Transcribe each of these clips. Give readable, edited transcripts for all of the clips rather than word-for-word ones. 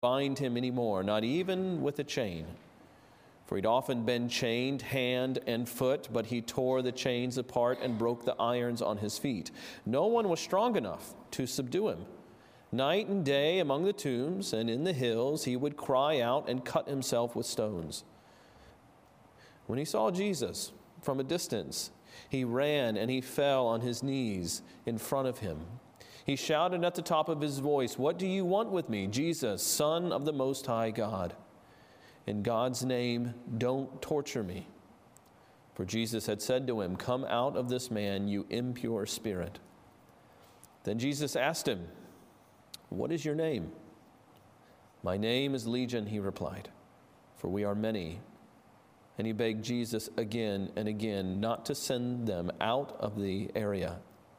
bind him anymore, not even with a chain. For he'd often been chained hand and foot, but he tore the chains apart and broke the irons on his feet. No one was strong enough to subdue him. Night and day among the tombs and in the hills, he would cry out and cut himself with stones. When he saw Jesus from a distance, he ran and he fell on his knees in front of him. He shouted at the top of his voice, "What do you want with me, Jesus, Son of the Most High God? In God's name, don't torture me." For Jesus had said to him, "Come out of this man, you impure spirit." Then Jesus asked him, "What is your name?" "My name is Legion," he replied, "for we are many." And he begged Jesus again and again not to send them out of the area.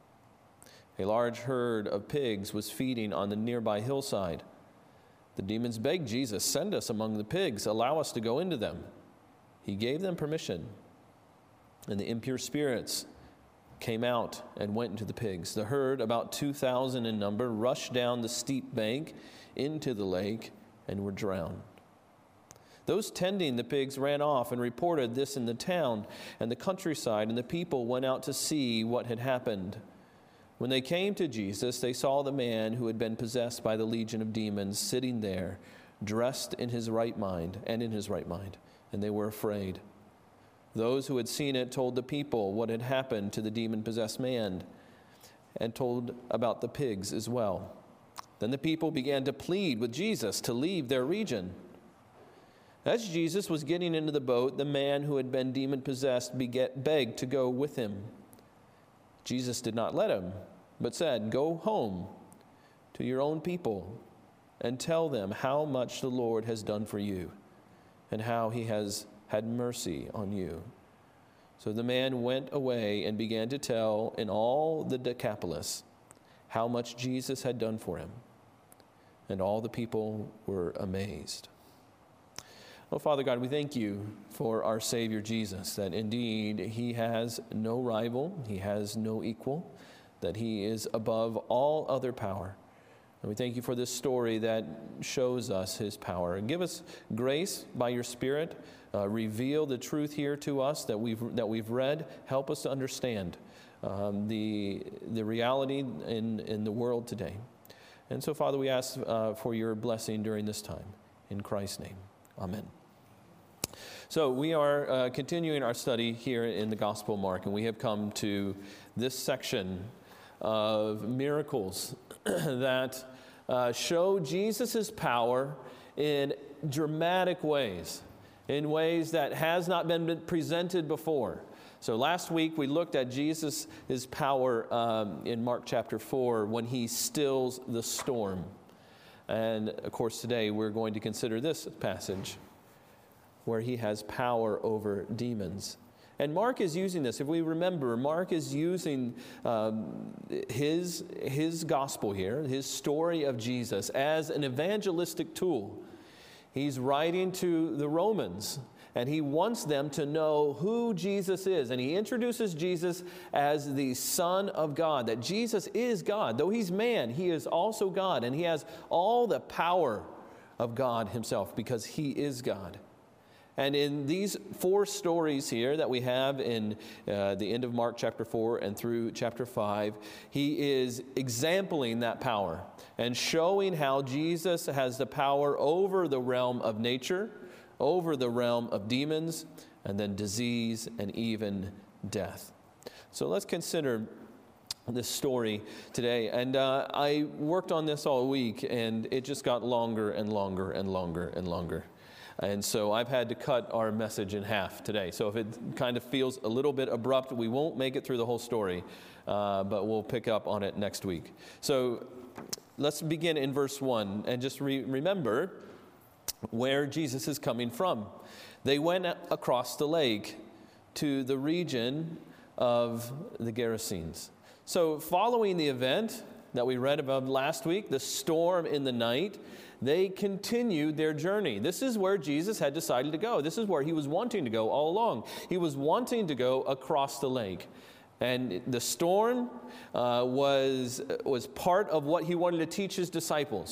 A large herd of pigs was feeding on the nearby hillside. The demons begged Jesus, "Send us among the pigs, allow us to go into them." He gave them permission, and the impure spirits came out and went into the pigs. The herd, about 2,000 in number, rushed down the steep bank into the lake and were drowned. Those tending the pigs ran off and reported this in the town and the countryside, and the people went out to see what had happened. When they came to Jesus, they saw the man who had been possessed by the legion of demons sitting there, dressed in his right mind, and they were afraid. Those who had seen it told the people what had happened to the demon-possessed man, and told about the pigs as well. Then the people began to plead with Jesus to leave their region. As Jesus was getting into the boat, the man who had been demon-possessed begged to go with him. Jesus did not let him, but said, "Go home to your own people and tell them how much the Lord has done for you and how he has had mercy on you." So the man went away and began to tell in all the Decapolis how much Jesus had done for him. And all the people were amazed. Oh, Father God, we thank you for our Savior Jesus, that indeed he has no rival, he has no equal, that he is above all other power. And we thank you for this story that shows us his power. And give us grace by your Spirit. Reveal the truth here to us that we've read. Help us to understand the reality in the world today. And so, Father, we ask for your blessing during this time. In Christ's name, amen. So we are continuing our study here in the Gospel of Mark, and we have come to this section of miracles that show Jesus' power in dramatic ways, in ways that has not been presented before. So last week we looked at Jesus' power in Mark chapter 4 when he stills the storm. And of course today we're going to consider this passage where he has power over demons. And Mark is using this. If we remember, Mark is using his gospel here, his story of Jesus, as an evangelistic tool. He's writing to the Romans, and he wants them to know who Jesus is. And he introduces Jesus as the Son of God, that Jesus is God. Though he's man, he is also God, and he has all the power of God himself because he is God. And in these four stories here that we have in the end of Mark chapter 4 and through chapter 5, he is exempling that power and showing how Jesus has the power over the realm of nature, over the realm of demons, and then disease and even death. So let's consider this story today. And I worked on this all week, and it just got longer and longer and longer and longer. And so I've had to cut our message in half today. So if it kind of feels a little bit abrupt, we won't make it through the whole story, but we'll pick up on it next week. So let's begin in verse 1 and just remember where Jesus is coming from. They went across the lake to the region of the Gerasenes. So following the event that we read about last week, the storm in the night, they continued their journey. This is where Jesus had decided to go. This is where he was wanting to go all along. He was wanting to go across the lake. And the storm was part of what he wanted to teach his disciples.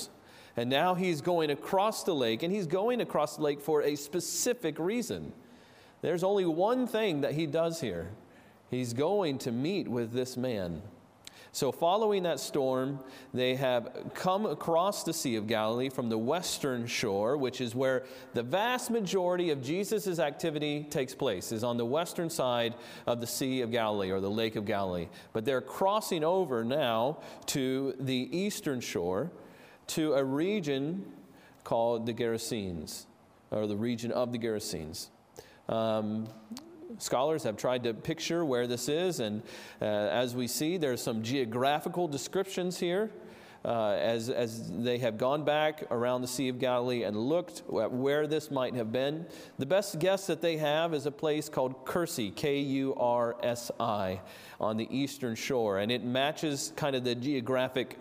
And now he's going across the lake, and he's going across the lake for a specific reason. There's only one thing that he does here. He's going to meet with this man. So following that storm, they have come across the Sea of Galilee from the western shore, which is where the vast majority of Jesus' activity takes place, is on the western side of the Sea of Galilee or the Lake of Galilee. But they're crossing over now to the eastern shore, to a region called the Gerasenes, or the region of the Gerasenes. Scholars have tried to picture where this is, and as we see, there's some geographical descriptions here as they have gone back around the Sea of Galilee and looked at where this might have been. The best guess that they have is a place called Kursi, Kursi, on the eastern shore, and it matches kind of the geographic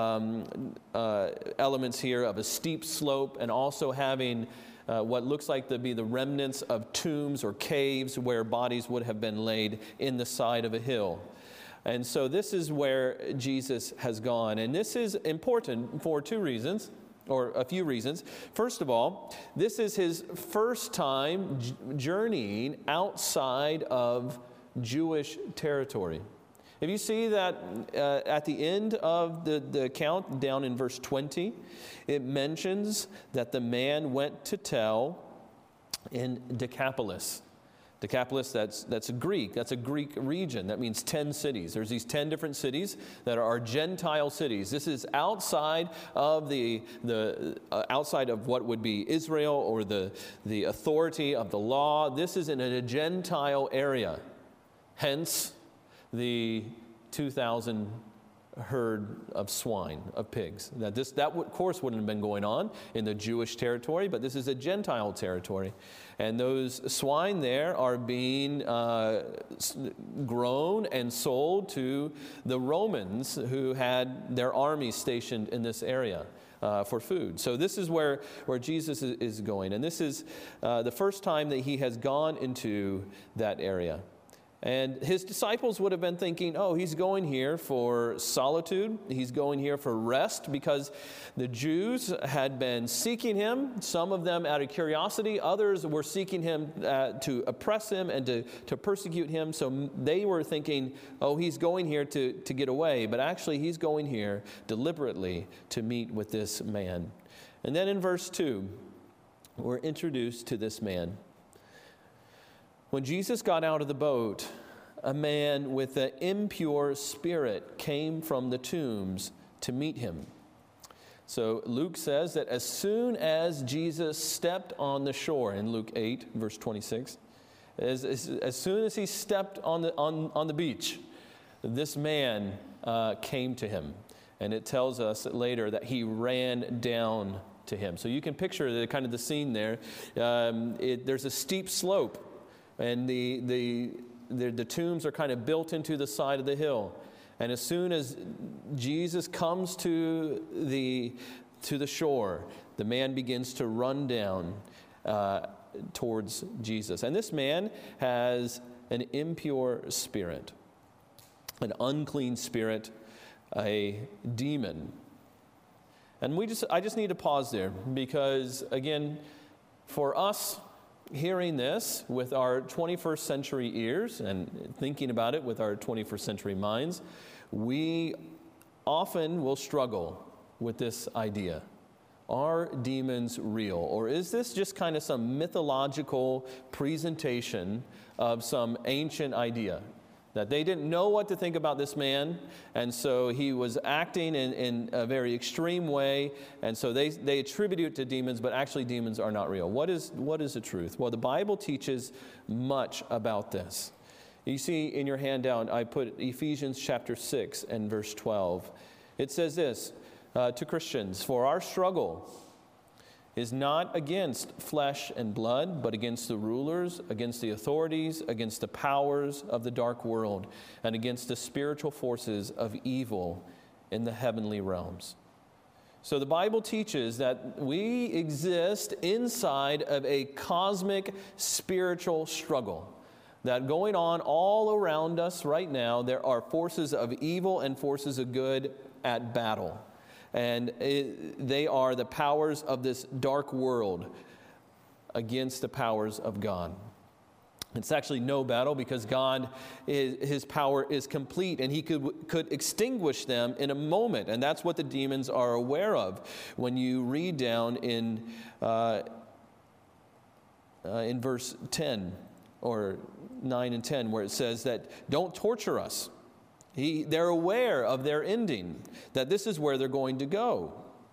elements here of a steep slope and also having what looks like to be the remnants of tombs or caves where bodies would have been laid in the side of a hill. And so this is where Jesus has gone. And this is important for two reasons, or a few reasons. First of all, this is his first time journeying outside of Jewish territory. If you see that at the end of the account, down in verse 20, it mentions that the man went to tell in Decapolis. Decapolis, that's a Greek. That's a Greek region. That means 10 cities. There's these 10 different cities that are Gentile cities. This is outside of outside of what would be Israel or the authority of the law. This is in a Gentile area. Hence, the 2,000 herd of swine, of pigs. That of course wouldn't have been going on in the Jewish territory, but this is a Gentile territory. And those swine there are being grown and sold to the Romans who had their armies stationed in this area for food. So this is where Jesus is going. And this is the first time that he has gone into that area. And his disciples would have been thinking, oh, he's going here for solitude. He's going here for rest, because the Jews had been seeking him, some of them out of curiosity. Others were seeking him to oppress him and to persecute him. So they were thinking, oh, he's going here to get away. But actually, he's going here deliberately to meet with this man. And then in verse 2, we're introduced to this man. When Jesus got out of the boat, a man with an impure spirit came from the tombs to meet him. So Luke says that as soon as Jesus stepped on the shore, in Luke 8, verse 26, as soon as he stepped on the beach, this man came to him. And it tells us later that he ran down to him. So you can picture the scene there. There's a steep slope. And the tombs are kind of built into the side of the hill. And as soon as Jesus comes to the shore, the man begins to run down towards Jesus. And this man has an impure spirit, an unclean spirit, a demon. And I just need to pause there, because again, for us, hearing this with our 21st century ears and thinking about it with our 21st century minds, we often will struggle with this idea. Are demons real? Or is this just kind of some mythological presentation of some ancient idea? That they didn't know what to think about this man, and so he was acting in a very extreme way, and so they attribute it to demons, but actually demons are not real. What is the truth? Well, the Bible teaches much about this. You see in your handout, I put Ephesians chapter 6 and verse 12. It says this to Christians, "For our struggle is not against flesh and blood, but against the rulers, against the authorities, against the powers of the dark world, and against the spiritual forces of evil in the heavenly realms." So the Bible teaches that we exist inside of a cosmic spiritual struggle. That going on all around us right now, there are forces of evil and forces of good at battle. And they are the powers of this dark world against the powers of God. It's actually no battle because God, his power is complete, and he could extinguish them in a moment. And that's what the demons are aware of. When you read down in verse 10 or 9 and 10, where it says that don't torture us. They're aware of their ending, that this is where they're going to go.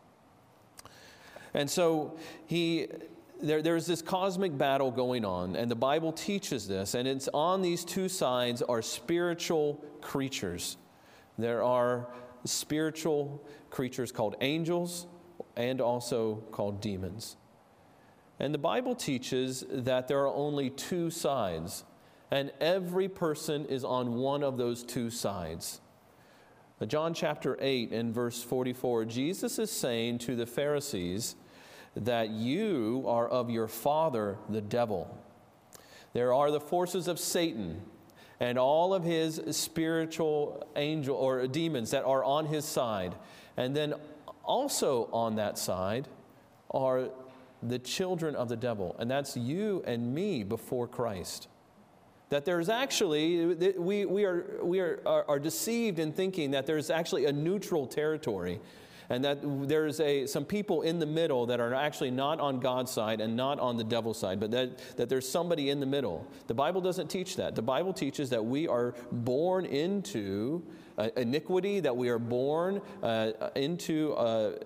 And so there's this cosmic battle going on, and the Bible teaches this, and it's on these two sides are spiritual creatures. There are spiritual creatures called angels and also called demons. And the Bible teaches that there are only two sides, and every person is on one of those two sides. John chapter 8 and verse 44, Jesus is saying to the Pharisees that you are of your father, the devil. There are the forces of Satan and all of his spiritual angel or demons that are on his side. And then also on that side are the children of the devil. And that's you and me before Christ. That there's actually, we are deceived in thinking that there's actually a neutral territory, and that there's some people in the middle that are actually not on God's side and not on the devil's side, but that there's somebody in the middle. The Bible doesn't teach that. The Bible teaches that we are born into iniquity, that we are born into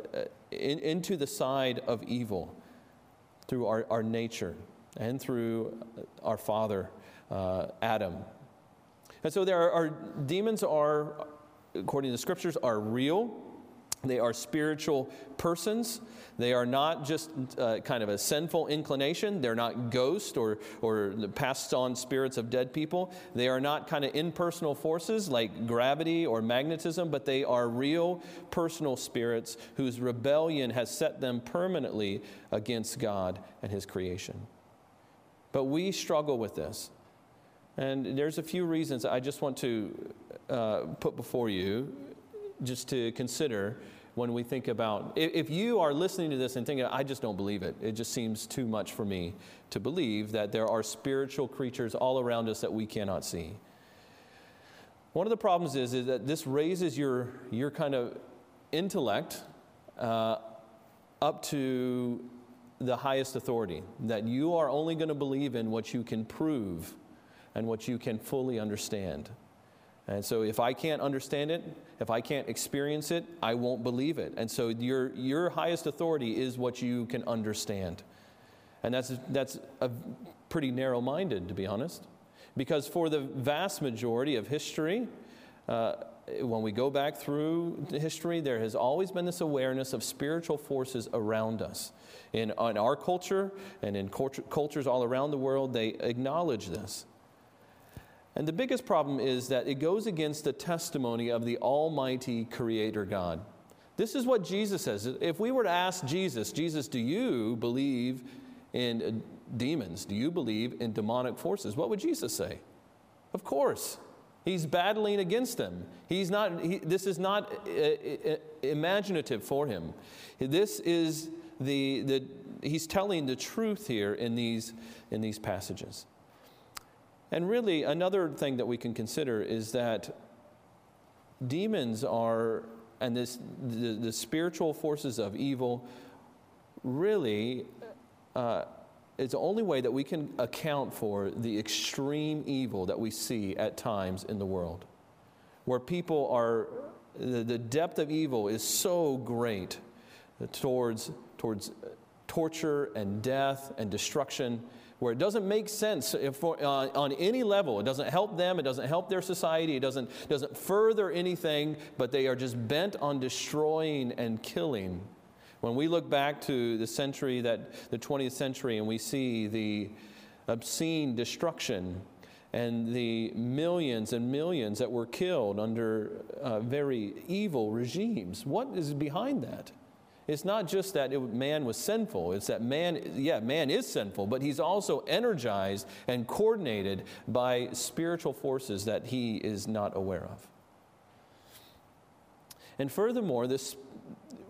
the side of evil through our nature and through our father, Adam. And so demons are, according to the Scriptures, are real. They are spiritual persons. They are not just kind of a sinful inclination. They're not ghosts or passed on spirits of dead people. They are not kind of impersonal forces like gravity or magnetism, but they are real personal spirits whose rebellion has set them permanently against God and His creation. But we struggle with this. And there's a few reasons I just want to put before you just to consider when we think about, if you are listening to this and thinking, I just don't believe it. It just seems too much for me to believe that there are spiritual creatures all around us that we cannot see. One of the problems is that this raises your kind of intellect up to the highest authority, that you are only going to believe in what you can prove and what you can fully understand. And so if I can't understand it, if I can't experience it, I won't believe it. And so your highest authority is what you can understand. And that's a pretty narrow-minded, to be honest. Because for the vast majority of history, when we go back through history, there has always been this awareness of spiritual forces around us. In our culture and in cultures all around the world, they acknowledge this. And the biggest problem is that it goes against the testimony of the Almighty Creator God. This is what Jesus says. If we were to ask Jesus, do you believe in demons? Do you believe in demonic forces? What would Jesus say? Of course. He's battling against them. This is not imaginative for him. This is he's telling the truth here in these passages. And really, another thing that we can consider is that demons and the spiritual forces of evil really, it's the only way that we can account for the extreme evil that we see at times in the world, where people are, the depth of evil is so great towards torture and death and destruction, where it doesn't make sense on any level. It doesn't help them. It doesn't help their society. It doesn't further anything, but they are just bent on destroying and killing. When we look back to the 20th century, and we see the obscene destruction and the millions and millions that were killed under very evil regimes, what is behind that? It's not just that man was sinful. It's that man is sinful, but he's also energized and coordinated by spiritual forces that he is not aware of. And furthermore,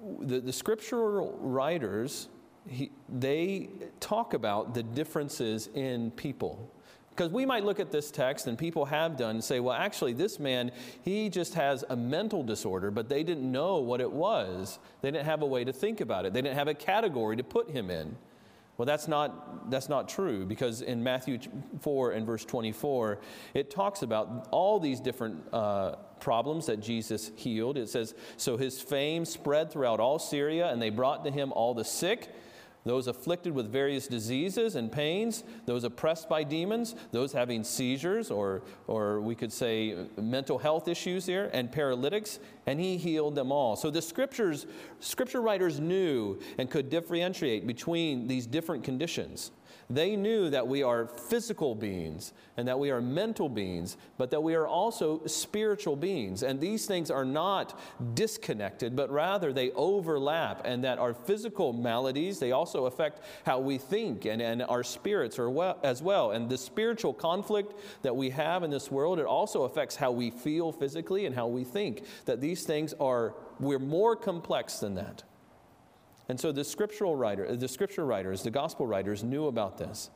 the scriptural writers, they talk about the differences in people. Because we might look at this text, and people have done, and say, well, actually, this man, he just has a mental disorder, but they didn't know what it was. They didn't have a way to think about it. They didn't have a category to put him in. Well, that's not true, because in Matthew 4 and verse 24, it talks about all these different problems that Jesus healed. It says, so his fame spread throughout all Syria, and they brought to him all the sick, those afflicted with various diseases and pains, those oppressed by demons, those having seizures, or we could say mental health issues here, and paralytics, and he healed them all. So the scripture writers knew and could differentiate between these different conditions. They knew that we are physical beings and that we are mental beings, but that we are also spiritual beings. And these things are not disconnected, but rather they overlap, and that our physical maladies, they also affect how we think, and our spirits as well. And the spiritual conflict that we have in this world, it also affects how we feel physically and how we think. That these things we're more complex than that. And so the scripture writers, the gospel writers knew about this.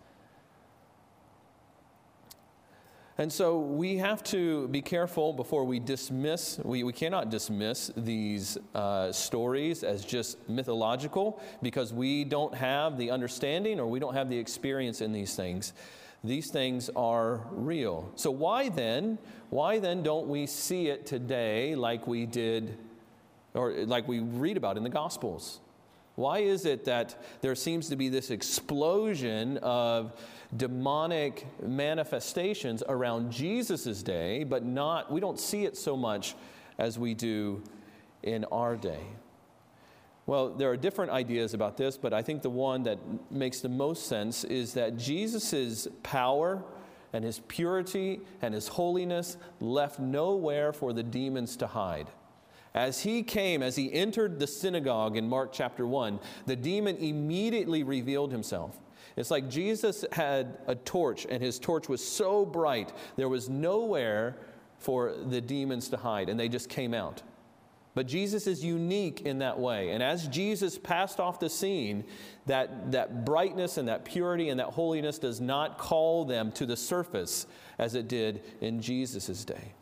And so we have to be careful before we dismiss, we cannot dismiss these stories as just mythological, because we don't have the understanding or we don't have the experience in these things. These things are real. So why then don't we see it today like we did, or like we read about in the Gospels? Why is it that there seems to be this explosion of demonic manifestations around Jesus' day, but we don't see it so much as we do in our day? Well, there are different ideas about this, but I think the one that makes the most sense is that Jesus' power and his purity and his holiness left nowhere for the demons to hide. As he entered the synagogue in Mark chapter 1, the demon immediately revealed himself. It's like Jesus had a torch, and his torch was so bright, there was nowhere for the demons to hide, and they just came out. But Jesus is unique in that way. And as Jesus passed off the scene, that brightness and that purity and that holiness does not call them to the surface as it did in Jesus' day.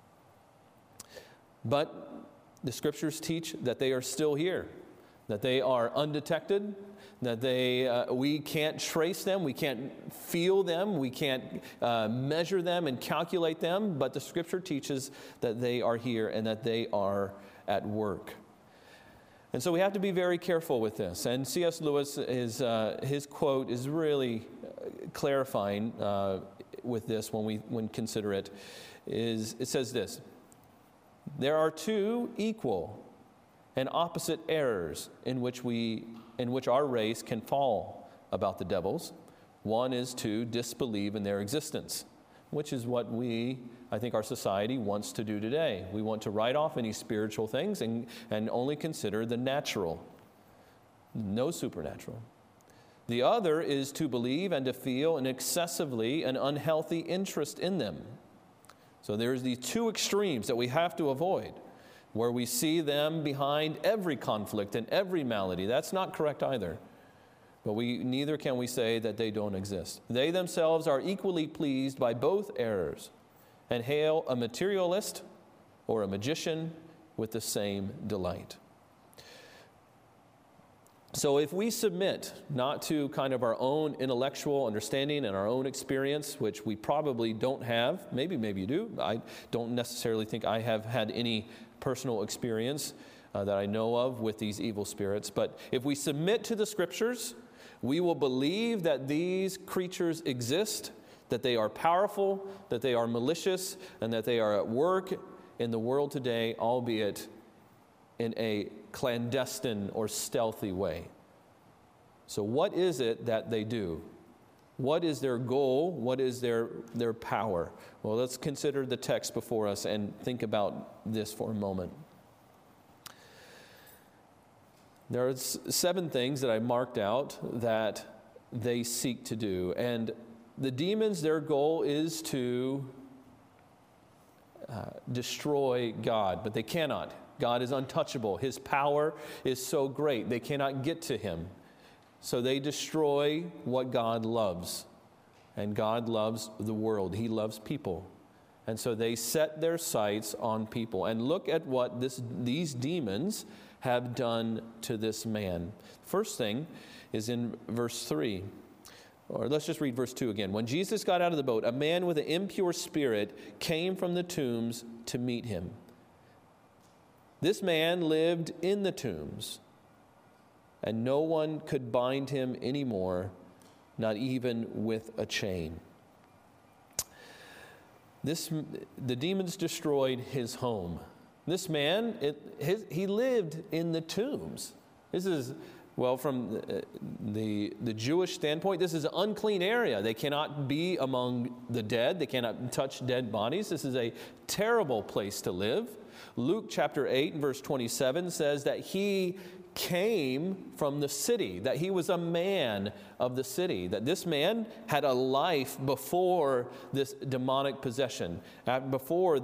But the scriptures teach that they are still here, that they are undetected, that we can't trace them, we can't feel them, we can't measure them and calculate them, but the scripture teaches that they are here and that they are at work. And so we have to be very careful with this. And C.S. Lewis, his quote is really clarifying with this when we consider it. It says this: there are two equal and opposite errors in which our race can fall about the devils. One is to disbelieve in their existence, which is what I think our society wants to do today. We want to write off any spiritual things and only consider the natural, no supernatural. The other is to believe and to feel an unhealthy interest in them. So there's these two extremes that we have to avoid, where we see them behind every conflict and every malady. That's not correct either. But neither can we say that they don't exist. They themselves are equally pleased by both errors and hail a materialist or a magician with the same delight. So if we submit not to kind of our own intellectual understanding and our own experience, which we probably don't have, maybe you do. I don't necessarily think I have had any personal experience that I know of with these evil spirits. But if we submit to the scriptures, we will believe that these creatures exist, that they are powerful, that they are malicious, and that they are at work in the world today, albeit in a clandestine or stealthy way. So what is it that they do? What is their goal? What is their power? Well, let's consider the text before us and think about this for a moment. There are 7 things that I marked out that they seek to do. And the demons, their goal is to destroy God, but they cannot. God is untouchable. His power is so great, they cannot get to him. So they destroy what God loves. And God loves the world. He loves people. And so they set their sights on people. And look at what these demons have done to this man. First thing is in verse 3. Or let's just read verse 2 again. When Jesus got out of the boat, a man with an impure spirit came from the tombs to meet him. This man lived in the tombs, and no one could bind him anymore, not even with a chain. The demons destroyed his home. This man, he lived in the tombs. This is, well, from the Jewish standpoint, this is an unclean area. They cannot be among the dead. They cannot touch dead bodies. This is a terrible place to live. Luke chapter 8 and verse 27 says that he came from the city, that he was a man of the city, that this man had a life before this demonic possession, before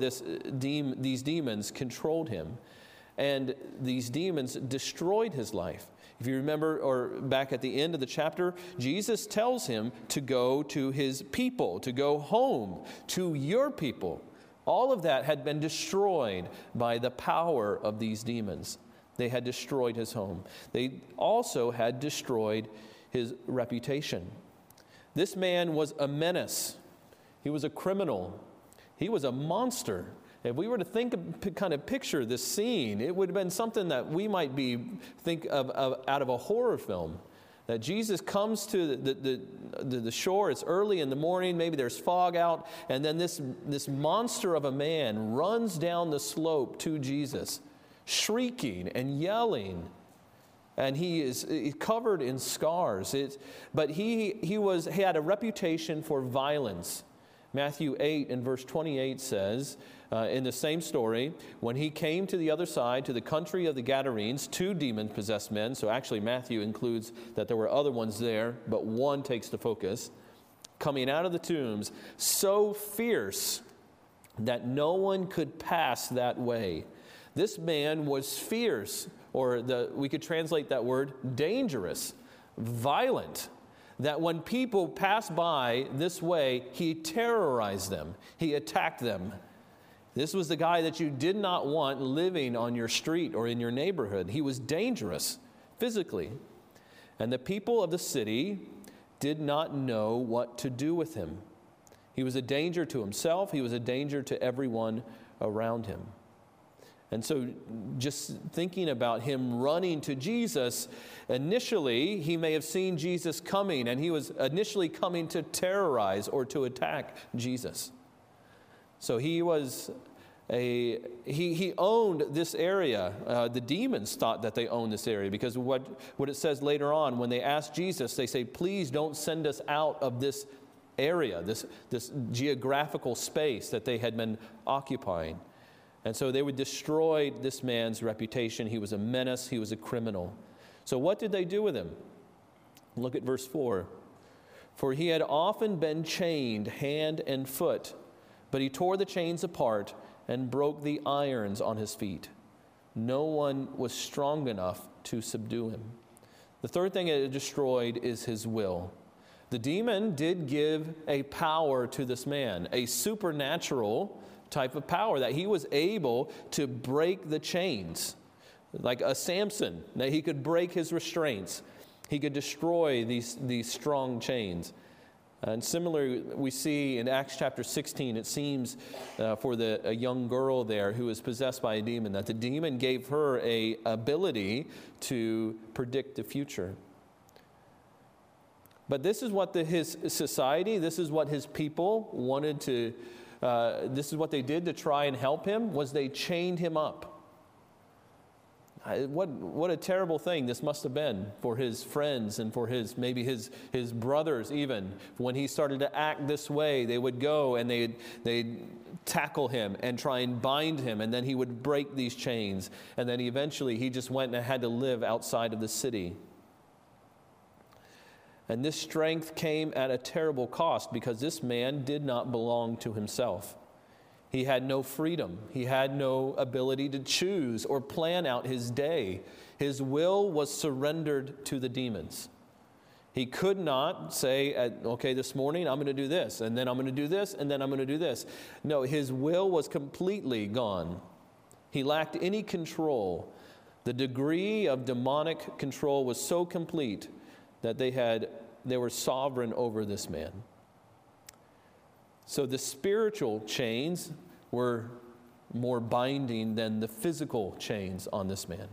these demons controlled him. And these demons destroyed his life. If you remember, or back at the end of the chapter, Jesus tells him to go to his people, to go home to your people. All of that had been destroyed by the power of these demons. They had destroyed his home. They also had destroyed his reputation. This man was a menace. He was a criminal. He was a monster. If we were to kind of picture this scene, it would have been something that we might think of out of a horror film. That Jesus comes to the shore, it's early in the morning, maybe there's fog out, and then this monster of a man runs down the slope to Jesus, shrieking and yelling, and he is covered in scars. But he had a reputation for violence. Matthew 8 and verse 28 says, in the same story, when he came to the other side, to the country of the Gadarenes, 2 demon-possessed men, so actually Matthew includes that there were other ones there, but one takes the focus, coming out of the tombs, so fierce that no one could pass that way. This man was fierce, or we could translate that word dangerous, violent, that when people passed by this way, he terrorized them. He attacked them. This was the guy that you did not want living on your street or in your neighborhood. He was dangerous physically. And the people of the city did not know what to do with him. He was a danger to himself. He was a danger to everyone around him. And so just thinking about him running to Jesus, initially he may have seen Jesus coming, and he was initially coming to terrorize or to attack Jesus. So he owned this area. The demons thought that they owned this area because what it says later on, when they ask Jesus, they say, please don't send us out of this area, this geographical space that they had been occupying. And so they would destroy this man's reputation. He was a menace. He was a criminal. So what did they do with him? Look at verse 4. For he had often been chained hand and foot, but he tore the chains apart and broke the irons on his feet. No one was strong enough to subdue him. The third thing it destroyed is his will. The demon did give a power to this man, a supernatural type of power, that he was able to break the chains. Like a Samson, that he could break his restraints. He could destroy these strong chains. And similarly, we see in Acts chapter 16, it seems for a young girl there who was possessed by a demon, that the demon gave her a ability to predict the future. But this is what his society, this is what his people wanted to, this is what they did to try and help him, was they chained him up. What a terrible thing this must have been for his friends and for maybe his brothers even. When he started to act this way, they would go and they'd tackle him and try and bind him, and then he would break these chains. And then eventually he just went and had to live outside of the city. And this strength came at a terrible cost because this man did not belong to himself. He had no freedom. He had no ability to choose or plan out his day. His will was surrendered to the demons. He could not say, okay, this morning I'm going to do this, and then I'm going to do this, and then I'm going to do this. No, his will was completely gone. He lacked any control. The degree of demonic control was so complete that they were sovereign over this man. So the spiritual chains were more binding than the physical chains on this man.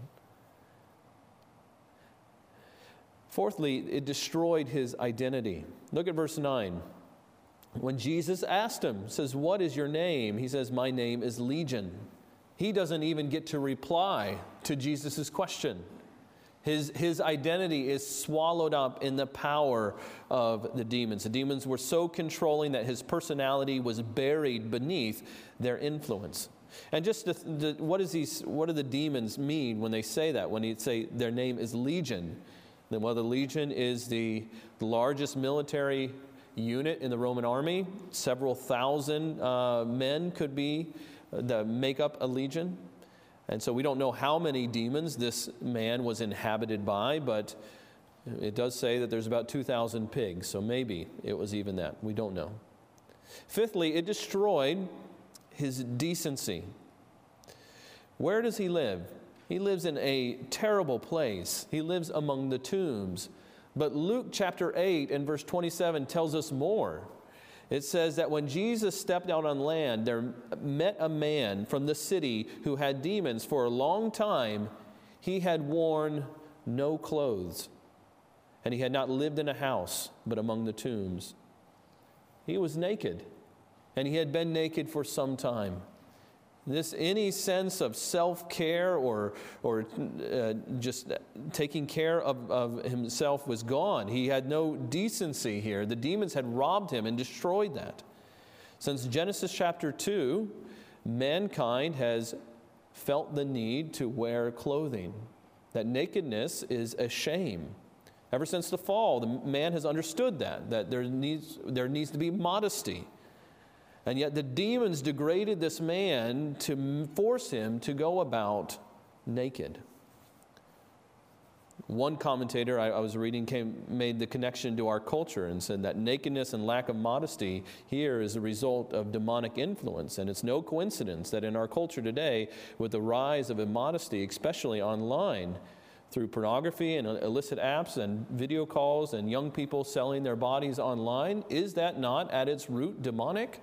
Fourthly, it destroyed his identity. Look at verse 9. When Jesus asked him, says, "What is your name?" He says, "My name is Legion." He doesn't even get to reply to Jesus' question. His identity is swallowed up in the power of the demons. The demons were so controlling that his personality was buried beneath their influence. And just what do the demons mean when they say that? When they say their name is Legion, then the Legion is the largest military unit in the Roman army. Several thousand men could be that make up a legion. And so we don't know how many demons this man was inhabited by, but it does say that there's about 2,000 pigs, so maybe it was even that. We don't know. Fifthly, it destroyed his decency. Where does he live? He lives in a terrible place. He lives among the tombs. But Luke chapter 8 and verse 27 tells us more. It says that when Jesus stepped out on land, there met a man from the city who had demons for a long time. He had worn no clothes, and he had not lived in a house, but among the tombs. He was naked, and he had been naked for some time. Any sense of self-care or just taking care of himself was gone. He had no decency here. The demons had robbed him and destroyed that. Since Genesis chapter 2, mankind has felt the need to wear clothing. That nakedness is a shame. Ever since the fall, the man has understood that there needs to be modesty. And yet the demons degraded this man to force him to go about naked. One commentator I was reading made the connection to our culture and said that nakedness and lack of modesty here is a result of demonic influence. And it's no coincidence that in our culture today, with the rise of immodesty, especially online, through pornography and illicit apps and video calls and young people selling their bodies online, is that not at its root demonic?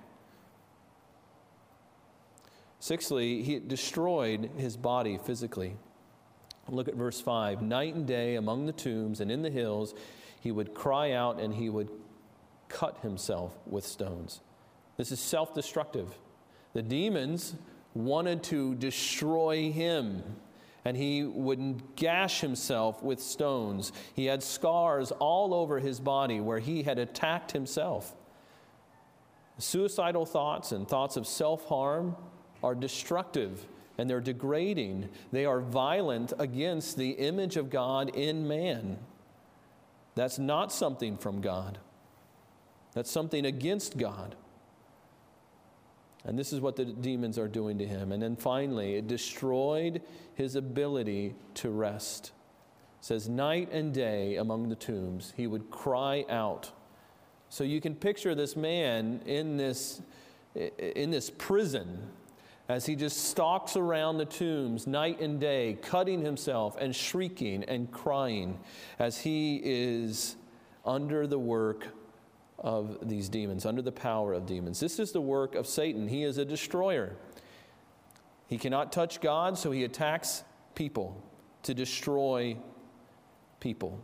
Sixthly, he destroyed his body physically. Look at verse 5. Night and day among the tombs and in the hills, he would cry out and he would cut himself with stones. This is self-destructive. The demons wanted to destroy him, and he would gash himself with stones. He had scars all over his body where he had attacked himself. Suicidal thoughts and thoughts of self-harm are destructive and they're degrading. They are violent against the image of God in man. That's not something from God. That's something against God. And this is what the demons are doing to him. And then finally, it destroyed his ability to rest. It says, night and day among the tombs, he would cry out. So you can picture this man in this prison as he just stalks around the tombs night and day, cutting himself and shrieking and crying as he is under the work of these demons, under the power of demons. This is the work of Satan. He is a destroyer. He cannot touch God, so he attacks people to destroy people.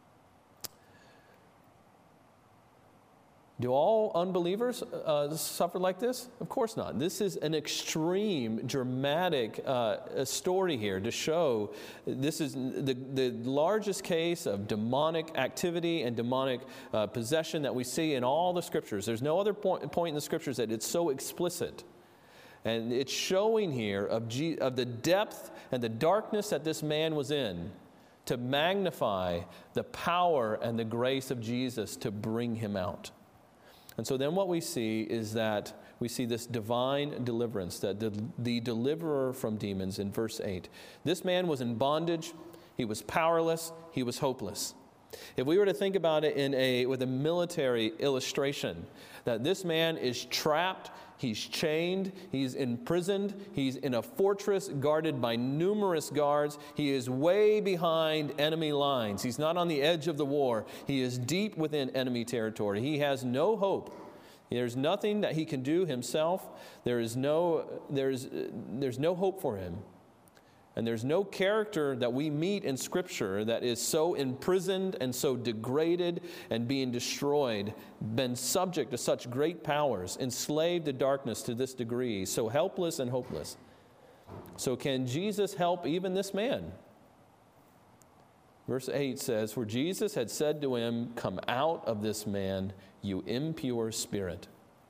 Do all unbelievers suffer like this? Of course not. This is an extreme, dramatic story here to show this is the largest case of demonic activity and demonic possession that we see in all the Scriptures. There's no other point in the Scriptures that it's so explicit. And it's showing here of the depth and the darkness that this man was in to magnify the power and the grace of Jesus to bring him out. And so then what we see is that we see this divine deliverance, that the deliverer from demons in verse 8. This man was in bondage, he was powerless, he was hopeless. If we were to think about it with a military illustration, that this man is trapped, he's chained, he's imprisoned, he's in a fortress guarded by numerous guards. He is way behind enemy lines. He's not on the edge of the war. He is deep within enemy territory. He has no hope. There's nothing that he can do himself. There's no hope for him. And there's no character that we meet in Scripture that is so imprisoned and so degraded and being destroyed, been subject to such great powers, enslaved to darkness to this degree, so helpless and hopeless. So can Jesus help even this man? Verse 8 says, "For Jesus had said to him, 'Come out of this man, you impure spirit.'"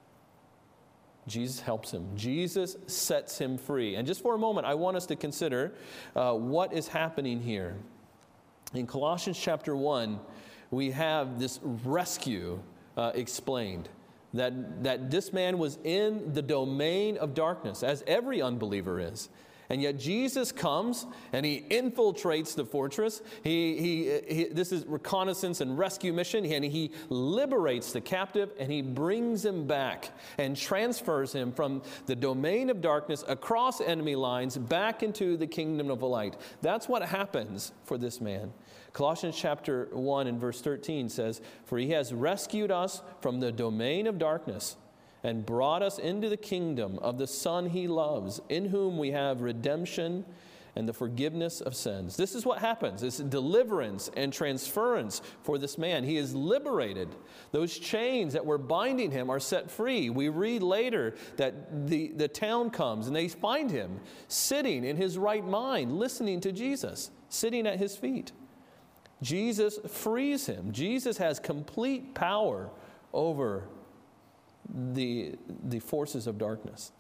Jesus helps him. Jesus sets him free. And just for a moment, I want us to consider what is happening here. In Colossians chapter 1, we have this rescue explained. That this man was in the domain of darkness, as every unbeliever is. And yet Jesus comes and he infiltrates the fortress. This is reconnaissance and rescue mission. And he liberates the captive and he brings him back and transfers him from the domain of darkness across enemy lines back into the kingdom of light. That's what happens for this man. Colossians chapter 1 and verse 13 says, "For he has rescued us from the domain of darkness and brought us into the kingdom of the Son he loves, in whom we have redemption and the forgiveness of sins." This is what happens. It's deliverance and transference for this man. He is liberated. Those chains that were binding him are set free. We read later that the town comes and they find him sitting in his right mind, listening to Jesus, sitting at his feet. Jesus frees him. Jesus has complete power over the forces of darkness.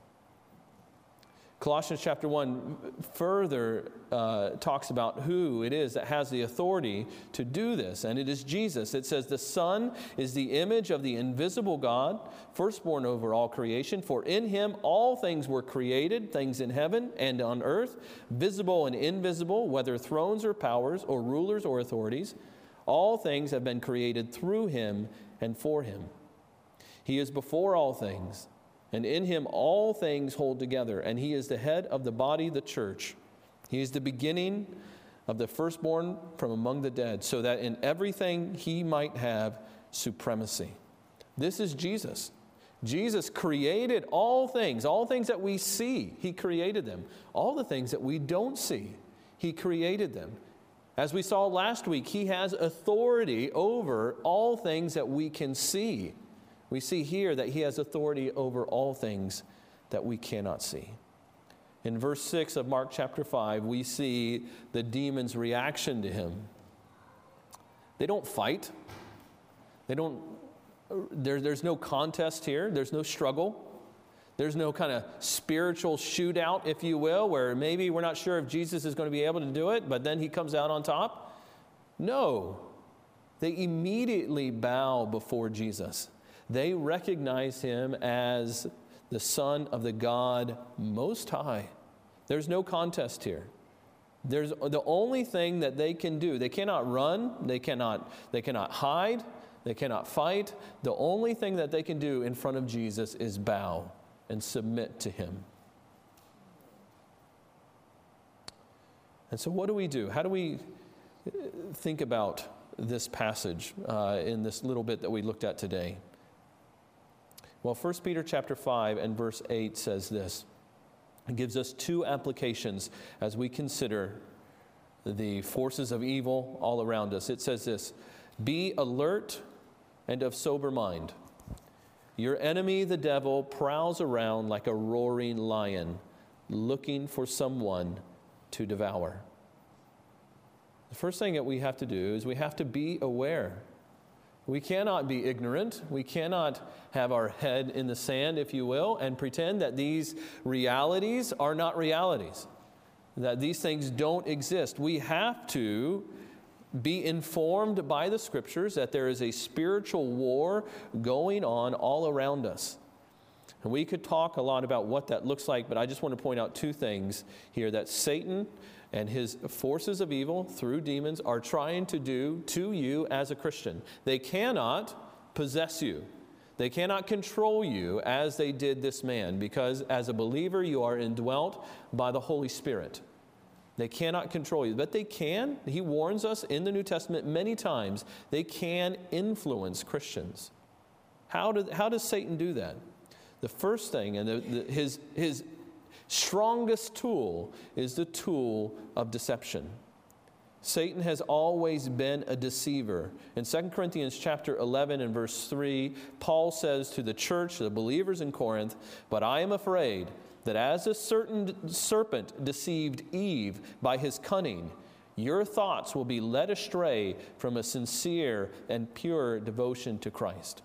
Colossians chapter 1 further talks about who it is that has the authority to do this, and it is Jesus. It says, "The Son is the image of the invisible God, firstborn over all creation. For in him all things were created, things in heaven and on earth, visible and invisible, whether thrones or powers or rulers or authorities. All things have been created through him and for him. He is before all things, and in him all things hold together. And he is the head of the body, the church. He is the beginning of the firstborn from among the dead, so that in everything he might have supremacy." This is Jesus. Jesus created all things that we see. He created them. All the things that we don't see, he created them. As we saw last week, he has authority over all things that we can see. We see here that he has authority over all things that we cannot see. In verse 6 of Mark chapter 5, we see the demons' reaction to him. They don't fight. There's no contest here. There's no struggle. There's no kind of spiritual shootout, if you will, where maybe we're not sure if Jesus is going to be able to do it, but then he comes out on top. No. They immediately bow before Jesus. They recognize him as the Son of the God Most High. There's no contest here. There's the only thing that they can do. They cannot run. They cannot hide. They cannot fight. The only thing that they can do in front of Jesus is bow and submit to him. And so what do we do? How do we think about this passage in this little bit that we looked at today? Well, 1 Peter chapter 5 and verse 8 says this. It gives us two applications as we consider the forces of evil all around us. It says this, "Be alert and of sober mind. Your enemy, the devil, prowls around like a roaring lion, looking for someone to devour." The first thing that we have to do is we have to be aware. We cannot be ignorant. We cannot have our head in the sand, if you will, and pretend that these realities are not realities, that these things don't exist. We have to be informed by the Scriptures that there is a spiritual war going on all around us. And we could talk a lot about what that looks like, but I just want to point out two things here that Satan and his forces of evil through demons are trying to do to you as a Christian. They cannot possess you. They cannot control you as they did this man, because as a believer you are indwelt by the Holy Spirit. They cannot control you, but they can. He warns us in the New Testament many times. They can influence Christians. How does Satan do that? The first thing, and his strongest tool, is the tool of deception. Satan has always been a deceiver. In 2 Corinthians chapter 11 and verse 3, Paul says to the church, the believers in Corinth, "But I am afraid that as a certain serpent deceived Eve by his cunning, your thoughts will be led astray from a sincere and pure devotion to Christ."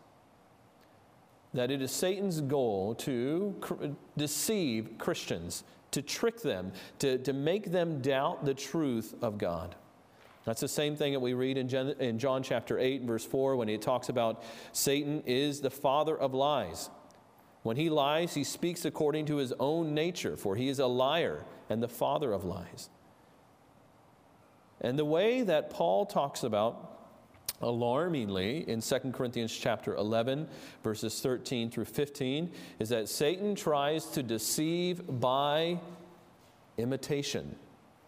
That it is Satan's goal to deceive Christians, to trick them, to make them doubt the truth of God. That's the same thing that we read in John chapter 8 verse 4 when he talks about Satan is the father of lies. When he lies, he speaks according to his own nature, for he is a liar and the father of lies. And the way that Paul talks about alarmingly in 2 Corinthians chapter 11, verses 13 through 15, is that Satan tries to deceive by imitation,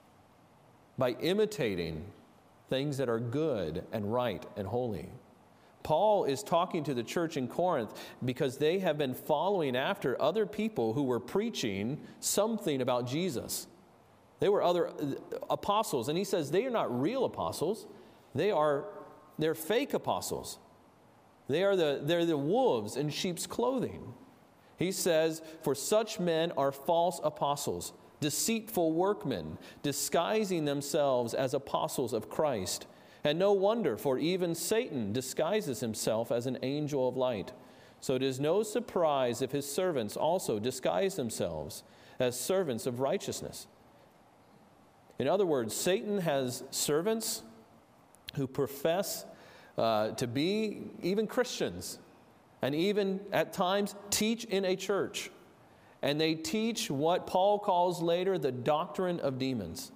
by imitating things that are good and right and holy. Paul is talking to the church in Corinth because they have been following after other people who were preaching something about Jesus. They were other apostles, and he says they are not real apostles. They're fake apostles. They're the wolves in sheep's clothing. He says, "For such men are false apostles, deceitful workmen, disguising themselves as apostles of Christ. And no wonder, for even Satan disguises himself as an angel of light. So it is no surprise if his servants also disguise themselves as servants of righteousness." In other words, Satan has servants who profess to be even Christians, and even at times teach in a church. And they teach what Paul calls later the doctrine of demons.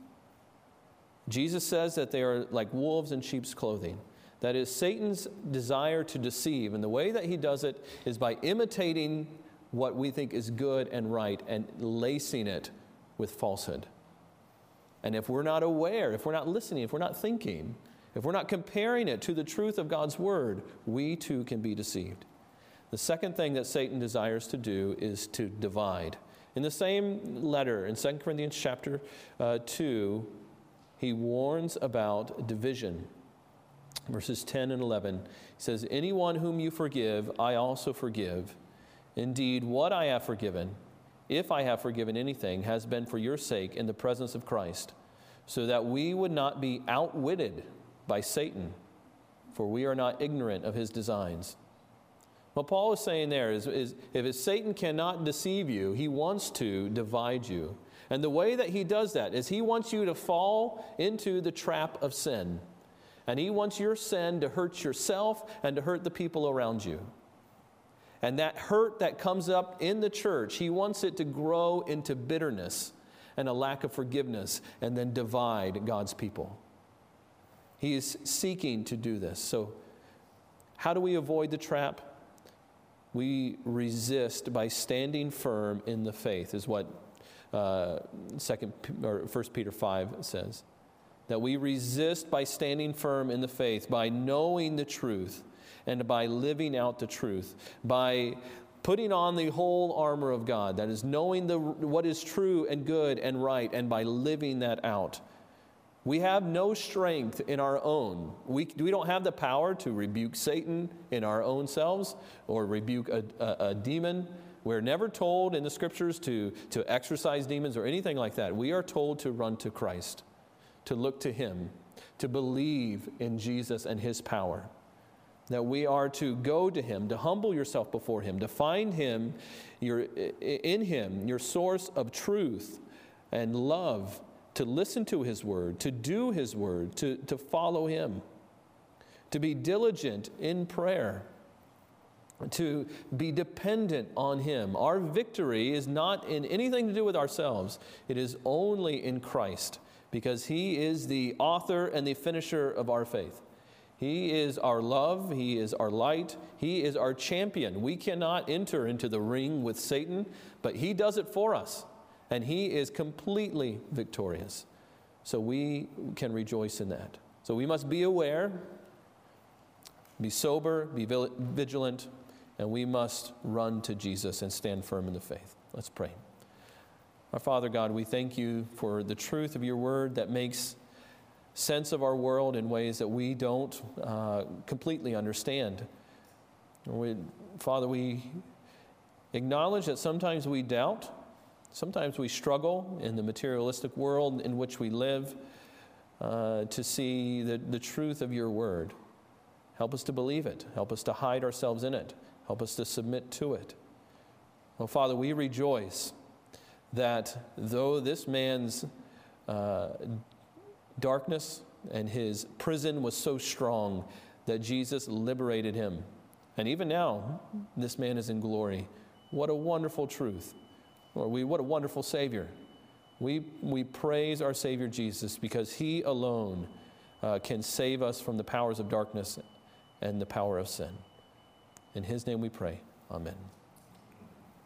Jesus says that they are like wolves in sheep's clothing. That is Satan's desire to deceive. And the way that he does it is by imitating what we think is good and right and lacing it with falsehood. And if we're not aware, if we're not listening, if we're not thinking, if we're not comparing it to the truth of God's word, we too can be deceived. The second thing that Satan desires to do is to divide. In the same letter, in 2 Corinthians chapter 2, he warns about division. Verses 10 and 11, he says, "Anyone whom you forgive, I also forgive. Indeed, what I have forgiven, if I have forgiven anything, has been for your sake in the presence of Christ, so that we would not be outwitted by Satan, for we are not ignorant of his designs." What Paul is saying there is if Satan cannot deceive you, he wants to divide you. And the way that he does that is he wants you to fall into the trap of sin. And he wants your sin to hurt yourself and to hurt the people around you. And that hurt that comes up in the church, he wants it to grow into bitterness and a lack of forgiveness and then divide God's people. He is seeking to do this. So how do we avoid the trap? We resist by standing firm in the faith, is what 1 Peter 5 says. That we resist by standing firm in the faith, by knowing the truth, and by living out the truth, by putting on the whole armor of God, that is knowing what is true and good and right, and by living that out. We have no strength in our own. We don't have the power to rebuke Satan in our own selves or rebuke a demon. We're never told in the scriptures to exorcise demons or anything like that. We are told to run to Christ, to look to him, to believe in Jesus and his power. That we are to go to him, to humble yourself before him, to find him, in him, your source of truth and love to listen to His word, to do His word, to follow Him, to be diligent in prayer, to be dependent on Him. Our victory is not in anything to do with ourselves. It is only in Christ, because He is the author and the finisher of our faith. He is our love. He is our light. He is our champion. We cannot enter into the ring with Satan, but He does it for us, and He is completely victorious. So we can rejoice in that. So we must be aware, be sober, be vigilant, and we must run to Jesus and stand firm in the faith. Let's pray. Our Father God, we thank You for the truth of Your word that makes sense of our world in ways that we don't completely understand. Father, we acknowledge that sometimes we doubt, sometimes we struggle in the materialistic world in which we live to see the truth of Your word. Help us to believe it. Help us to hide ourselves in it. Help us to submit to it. Oh, Father, we rejoice that though this man's darkness and his prison was so strong, that Jesus liberated him. And even now, this man is in glory. What a wonderful truth. Lord, what a wonderful Savior. We praise our Savior Jesus, because He alone can save us from the powers of darkness and the power of sin. In His name we pray. Amen.